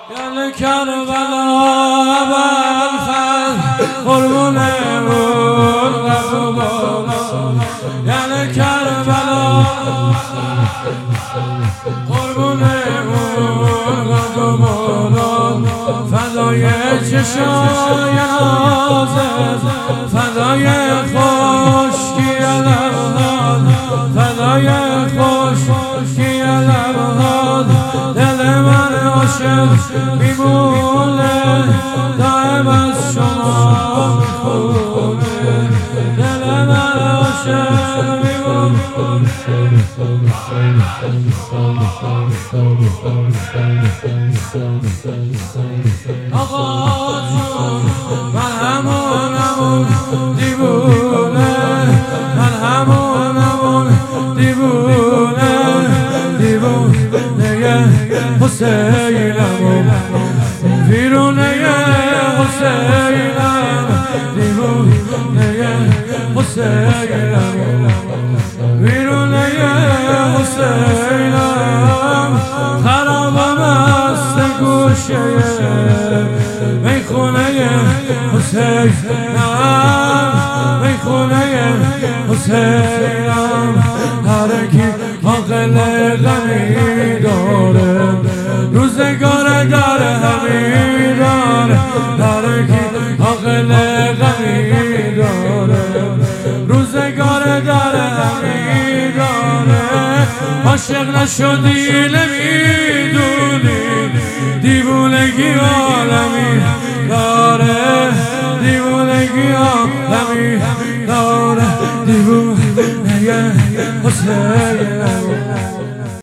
یعنی کربلا ابوالفضل قربون مرغ و بالا، یعنی کربلا قربون مرغ و بالا، فدای چشای نازت، فدای خشکی لبهات، فدای خشکی لبهات، دل من عاشق میمونه دائم از شما میخونه، دل من عاشق میمونه. آقا جون من همونمون دیوونه، من همونمون دیوونه، دیوونه حسینم ویرونه حسینم، دیوونه حسینم ویرونه حسینم، خرابم است گوشه میخونه حسینم، میخونه حسینم، هر کی عاقل غمی داره روزگار در همی داره، هر کی عاقل غمی داره روزگار در همی داره، عاشق نشدی نمیدونی دیوونگی عالمی داره، دیوونگی عالمی داره، دیوونه حسین